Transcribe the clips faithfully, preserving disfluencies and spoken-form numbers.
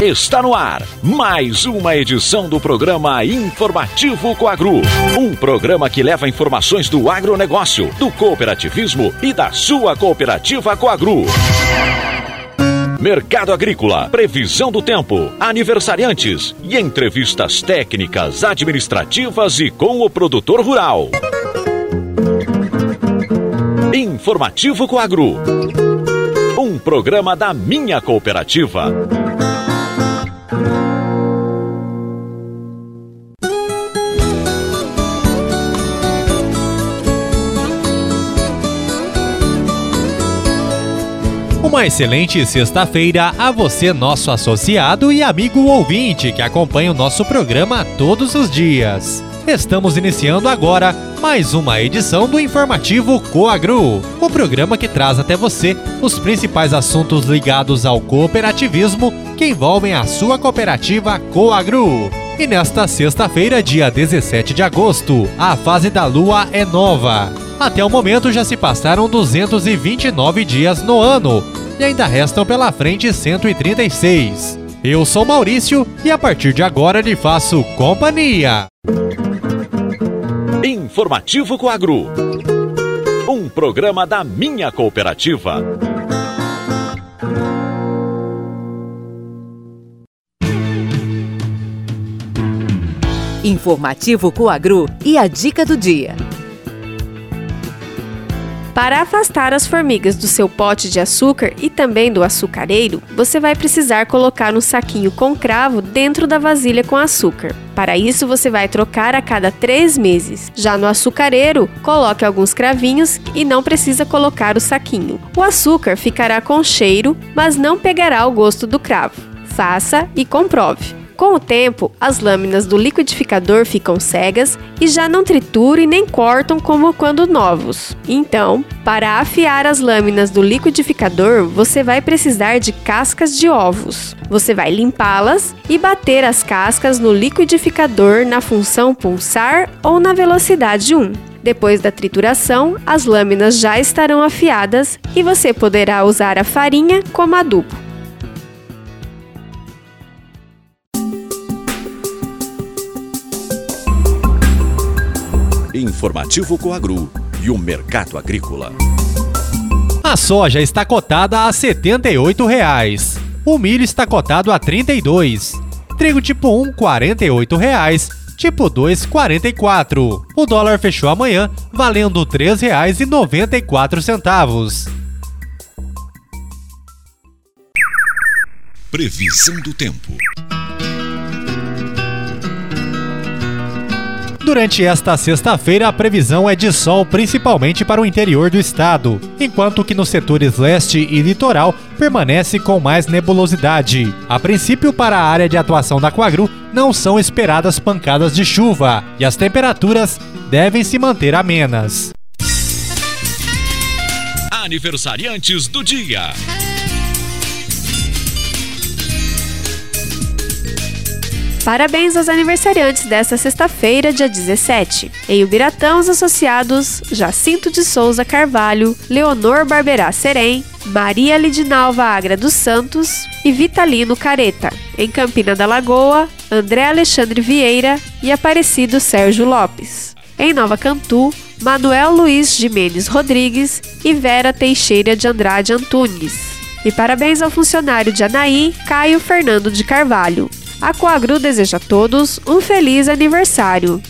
Está no ar mais uma edição do programa Informativo Coagro. Um programa que leva informações do agronegócio, do cooperativismo e da sua cooperativa Coagro. Mercado agrícola, previsão do tempo, aniversariantes e entrevistas técnicas, administrativas e com o produtor rural. Informativo Coagro. Um programa da minha cooperativa. Uma excelente sexta-feira a você, nosso associado e amigo ouvinte que acompanha o nosso programa todos os dias. Estamos iniciando agora mais uma edição do Informativo Coagro, o programa que traz até você os principais assuntos ligados ao cooperativismo que envolvem a sua cooperativa Coagro. E nesta sexta-feira, dia dezessete de agosto, a fase da lua é nova. Até o momento já se passaram duzentos e vinte e nove dias no ano e ainda restam pela frente cento e trinta e seis. Eu sou Maurício e a partir de agora lhe faço companhia. Informativo Coagro. Um programa da minha cooperativa. Informativo Coagro e a dica do dia. Para afastar as formigas do seu pote de açúcar e também do açucareiro, você vai precisar colocar um saquinho com cravo dentro da vasilha com açúcar. Para isso, você vai trocar a cada três meses. Já no açucareiro, coloque alguns cravinhos e não precisa colocar o saquinho. O açúcar ficará com cheiro, mas não pegará o gosto do cravo. Faça e comprove. Com o tempo, as lâminas do liquidificador ficam cegas e já não trituram e nem cortam como quando novos. Então, para afiar as lâminas do liquidificador, você vai precisar de cascas de ovos. Você vai limpá-las e bater as cascas no liquidificador na função pulsar ou na velocidade um. Depois da trituração, as lâminas já estarão afiadas e você poderá usar a farinha como adubo. Informativo Coagro e o mercado agrícola. A soja está cotada a setenta e oito reais. O milho está cotado a trinta e dois. Trigo tipo um, quarenta e oito reais. Tipo dois, quarenta e quatro. O dólar fechou amanhã valendo três reais e noventa e quatro centavos. Previsão do tempo. Durante esta sexta-feira, a previsão é de sol principalmente para o interior do estado, enquanto que nos setores leste e litoral permanece com mais nebulosidade. A princípio, para a área de atuação da Coagro, não são esperadas pancadas de chuva e as temperaturas devem se manter amenas. Aniversariantes do dia. Parabéns aos aniversariantes desta sexta-feira, dia dezessete. Em Ubiratã, os associados Jacinto de Souza Carvalho, Leonor Barberá Serém, Maria Lidinalva Agra dos Santos e Vitalino Careta. Em Campina da Lagoa, André Alexandre Vieira e Aparecido Sérgio Lopes. Em Nova Cantu, Manuel Luiz Jimenez Rodrigues e Vera Teixeira de Andrade Antunes. E parabéns ao funcionário de Anaí, Caio Fernando de Carvalho. A Coagro deseja a todos um feliz aniversário.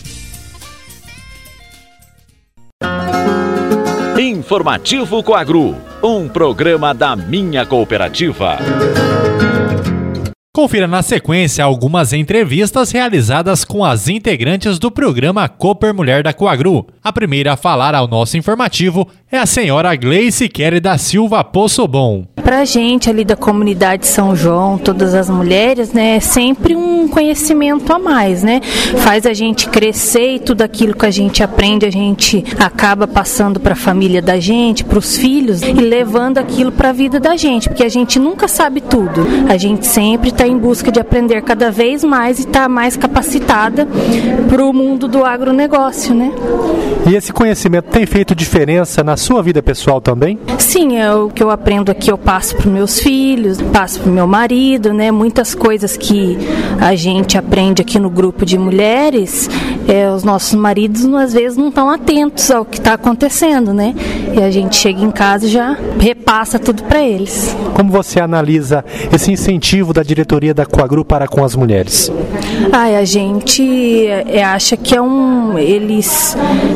Informativo Coagro, um programa da minha cooperativa. Confira na sequência algumas entrevistas realizadas com as integrantes do programa Cooper Mulher da Coagro. A primeira a falar ao nosso informativo é a senhora Gleice Kelly da Silva Poçobon. Pra gente ali da comunidade São João, todas as mulheres, né, é sempre um conhecimento a mais, né? Faz a gente crescer e tudo aquilo que a gente aprende, a gente acaba passando para a família da gente, para os filhos e levando aquilo para a vida da gente, porque a gente nunca sabe tudo. A gente sempre está está em busca de aprender cada vez mais e estar tá mais capacitada para o mundo do agronegócio, né? E esse conhecimento tem feito diferença na sua vida pessoal também? Sim, é o que eu aprendo aqui, eu passo para os meus filhos, passo para o meu marido, né? Muitas coisas que a gente aprende aqui no grupo de mulheres, é, os nossos maridos às vezes não estão atentos ao que está acontecendo, né? E a gente chega em casa e já repassa tudo para eles. Como você analisa esse incentivo da diretoria da Coagru para com as mulheres? Ah, a gente é, acha que é um, eles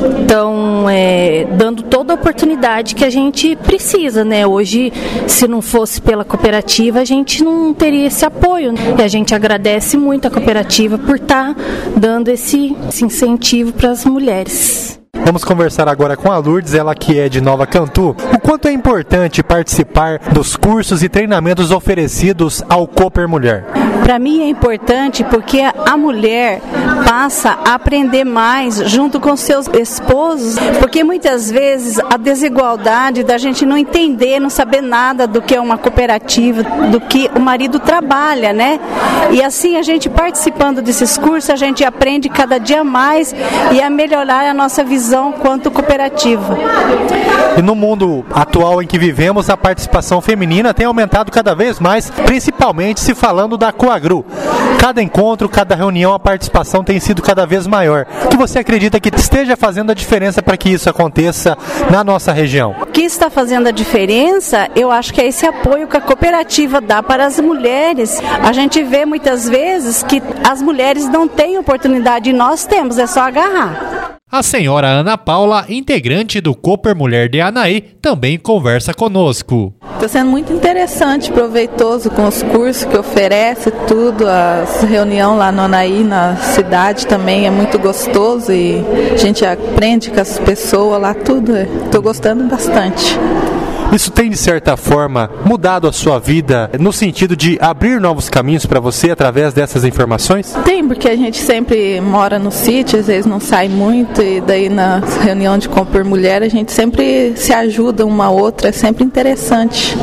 estão é, dando toda a oportunidade que a gente precisa, né? Hoje, se não fosse pela cooperativa, a gente não teria esse apoio, né? E a gente agradece muito a cooperativa por estar tá dando esse, esse incentivo para as mulheres. Vamos conversar agora com a Lourdes, ela que é de Nova Cantu. O quanto é importante participar dos cursos e treinamentos oferecidos ao Cooper Mulher? Para mim é importante porque a mulher passa a aprender mais junto com seus esposos, porque muitas vezes a desigualdade da gente não entender, não saber nada do que é uma cooperativa, do que o marido trabalha, né? E assim a gente participando desses cursos, a gente aprende cada dia mais e a melhorar a nossa visão quanto cooperativa. E no mundo atual em que vivemos, a participação feminina tem aumentado cada vez mais, principalmente se falando da Coagru. Cada encontro, cada reunião, a participação tem sido cada vez maior. O que você acredita que esteja fazendo a diferença para que isso aconteça na nossa região? O que está fazendo a diferença, eu acho que é esse apoio que a cooperativa dá para as mulheres. A gente vê muitas vezes que as mulheres não têm oportunidade e nós temos, é só agarrar. A senhora Ana Paula, integrante do Cooper Mulher de Anaí, também conversa conosco. Está sendo muito interessante, proveitoso com os cursos que oferece, tudo, a reunião lá no Anaí, na cidade também é muito gostoso e a gente aprende com as pessoas lá, tudo. Estou gostando bastante. Isso tem, de certa forma, mudado a sua vida no sentido de abrir novos caminhos para você através dessas informações? Tem, porque a gente sempre mora no sítio, às vezes não sai muito, e daí na reunião de Cooper Mulher a gente sempre se ajuda uma a outra, é sempre interessante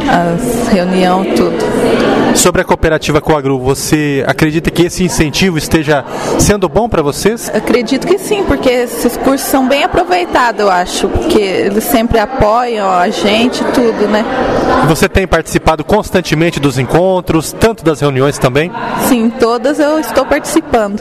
as reuniões, tudo. Sobre a cooperativa Coagru, você acredita que esse incentivo esteja sendo bom para vocês? Acredito que sim, porque esses cursos são bem aproveitados, eu acho, porque eles sempre apoiam a gente, tudo, né? Você tem participado constantemente dos encontros, tanto das reuniões também? Sim, todas eu estou participando.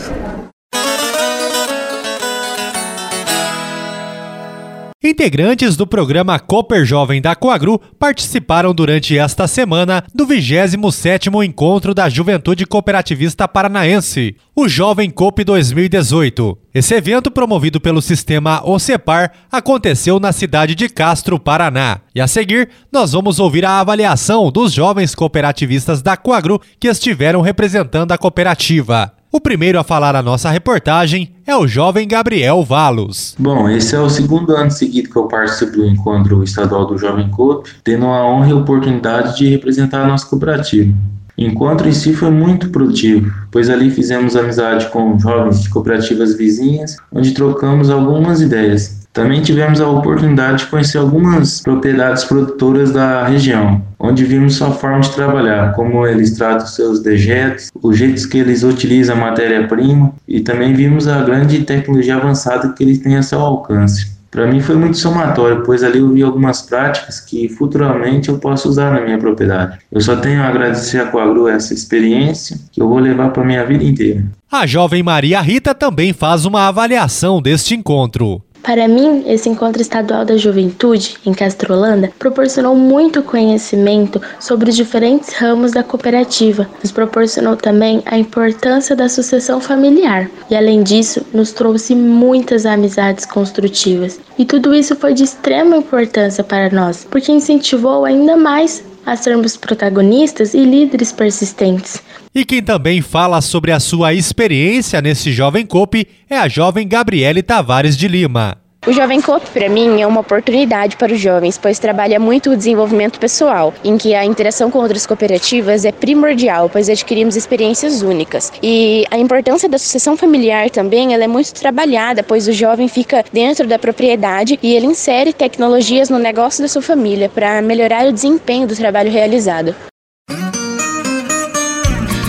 Integrantes do programa Cooper Jovem da Coagru participaram durante esta semana do vigésimo sétimo Encontro da Juventude Cooperativista Paranaense, o Jovem Coop dois mil e dezoito. Esse evento, promovido pelo sistema OCEPAR, aconteceu na cidade de Castro, Paraná. E a seguir, nós vamos ouvir a avaliação dos jovens cooperativistas da Coagru que estiveram representando a cooperativa. O primeiro a falar a nossa reportagem é o jovem Gabriel Valos. Bom, esse é o segundo ano seguido que eu participo do encontro estadual do Jovem Coop, tendo a honra e a oportunidade de representar a nossa cooperativa. O encontro em si foi muito produtivo, pois ali fizemos amizade com jovens de cooperativas vizinhas, onde trocamos algumas ideias. Também tivemos a oportunidade de conhecer algumas propriedades produtoras da região, onde vimos sua forma de trabalhar, como eles tratam seus dejetos, os jeitos que eles utilizam a matéria-prima, e também vimos a grande tecnologia avançada que eles têm a seu alcance. Para mim foi muito somatório, pois ali eu vi algumas práticas que futuramente eu posso usar na minha propriedade. Eu só tenho a agradecer a Coagru essa experiência que eu vou levar para a minha vida inteira. A jovem Maria Rita também faz uma avaliação deste encontro. Para mim, esse encontro estadual da juventude, em Castro Holanda, proporcionou muito conhecimento sobre os diferentes ramos da cooperativa. Nos proporcionou também a importância da sucessão familiar. E, além disso, nos trouxe muitas amizades construtivas. E tudo isso foi de extrema importância para nós, porque incentivou ainda mais a sermos protagonistas e líderes persistentes. E quem também fala sobre a sua experiência nesse Jovem Coop é a jovem Gabriele Tavares de Lima. O Jovem Coop, para mim, é uma oportunidade para os jovens, pois trabalha muito o desenvolvimento pessoal, em que a interação com outras cooperativas é primordial, pois adquirimos experiências únicas. E a importância da sucessão familiar também, ela é muito trabalhada, pois o jovem fica dentro da propriedade e ele insere tecnologias no negócio da sua família para melhorar o desempenho do trabalho realizado.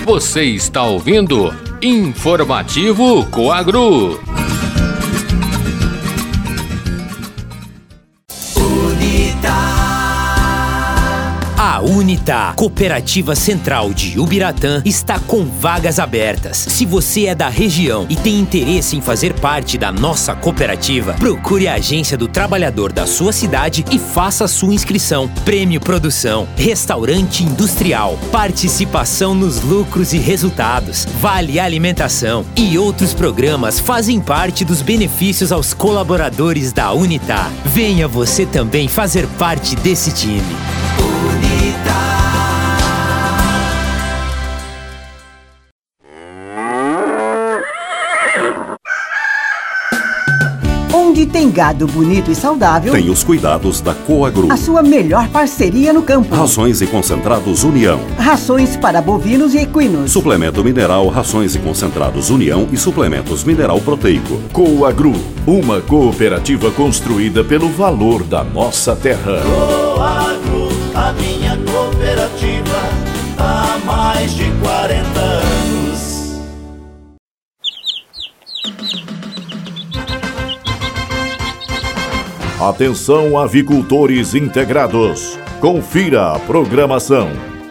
Você está ouvindo Informativo Coagru. A Unita, Cooperativa Central de Ubiratã, está com vagas abertas. Se você é da região e tem interesse em fazer parte da nossa cooperativa, procure a Agência do Trabalhador da sua cidade e faça a sua inscrição. Prêmio Produção, Restaurante Industrial, participação nos lucros e resultados, Vale Alimentação e outros programas fazem parte dos benefícios aos colaboradores da Unita. Venha você também fazer parte desse time. Onde tem gado bonito e saudável, tem os cuidados da Coagru. A sua melhor parceria no campo. Rações e concentrados União. Rações para bovinos e equinos. Suplemento mineral, rações e concentrados União e suplementos mineral proteico. Coagru, uma cooperativa construída pelo valor da nossa terra. Coagru, a minha cooperativa, há mais de quarenta anos. Atenção, avicultores integrados. Confira a programação.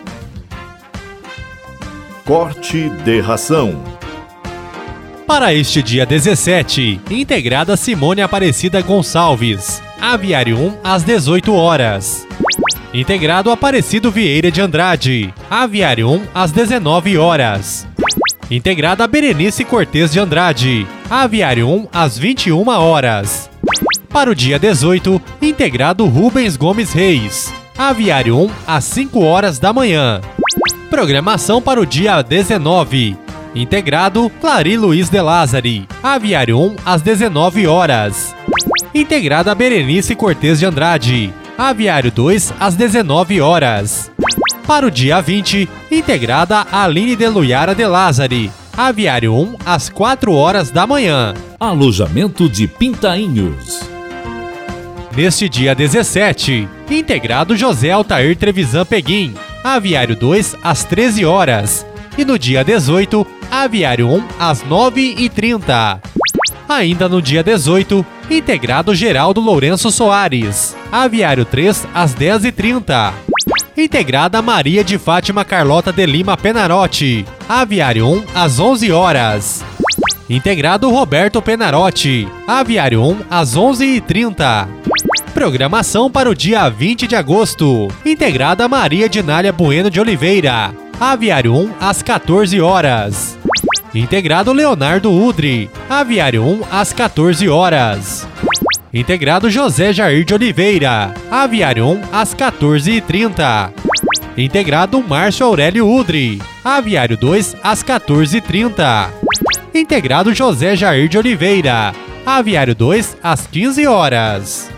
Corte de ração. Para este dia dezessete, integrada Simone Aparecida Gonçalves, Aviário um às dezoito horas. Integrado Aparecido Vieira de Andrade, Aviário um às dezenove horas. Integrada Berenice Cortez de Andrade, Aviário um às vinte e uma horas. Para o dia dezoito, integrado Rubens Gomes Reis, Aviário um às cinco horas da manhã. Programação para o dia dezenove, integrado Clari Luiz de Lázari, Aviário um às dezenove horas. Integrada Berenice Cortez de Andrade, Aviário dois às dezenove horas. Para o dia vinte, integrada Aline de Luiara de Lázari, Aviário um às quatro horas da manhã. Alojamento de Pintainhos. Neste dia dezessete, integrado José Altair Trevisan Peguim, Aviário dois às treze horas. E no dia dezoito, Aviário um às nove e trinta. Ainda no dia dezoito, integrado Geraldo Lourenço Soares, Aviário três às dez e trinta. Integrada Maria de Fátima Carlota de Lima Penarotti, Aviário um às onze horas. Integrado Roberto Penarotti, Aviário um às onze e trinta. Programação para o dia vinte de agosto, integrada Maria Dinália Bueno de Oliveira, Aviário um às quatorze horas. Integrado Leonardo Udri, Aviário um às quatorze horas. Integrado José Jair de Oliveira, Aviário um às quatorze e trinta. Integrado Márcio Aurélio Udri, Aviário dois às quatorze e trinta. Integrado José Jair de Oliveira, Aviário dois às quinze horas.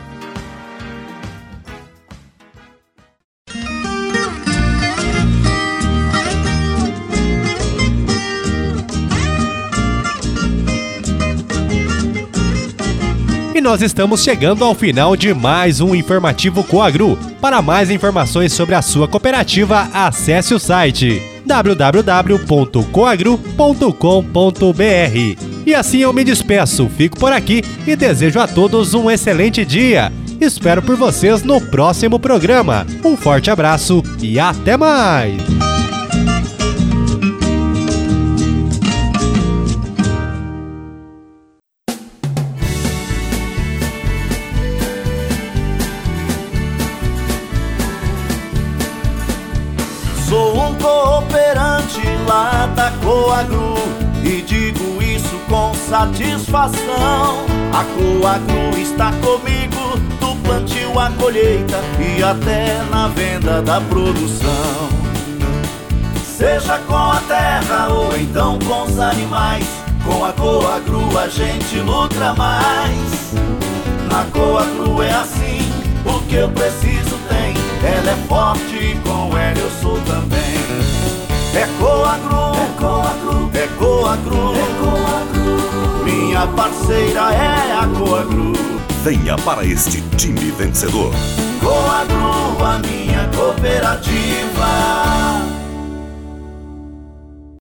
E nós estamos chegando ao final de mais um Informativo Coagru. Para mais informações sobre a sua cooperativa, acesse o site w w w ponto coagru ponto com ponto b r. E assim eu me despeço, fico por aqui e desejo a todos um excelente dia. Espero por vocês no próximo programa. Um forte abraço e até mais! Lá da Coagru e digo isso com satisfação. A Coagru está comigo do plantio à colheita e até na venda da produção. Seja com a terra ou então com os animais, com a Coagru a gente lucra mais. Na Coagru é assim, o que eu preciso tem. Ela é forte e com ela eu sou também. É Coagru, é Coagru, é Coagru, é Coagru. Minha parceira é a Coagru. Venha para este time vencedor. Coagru, a minha cooperativa.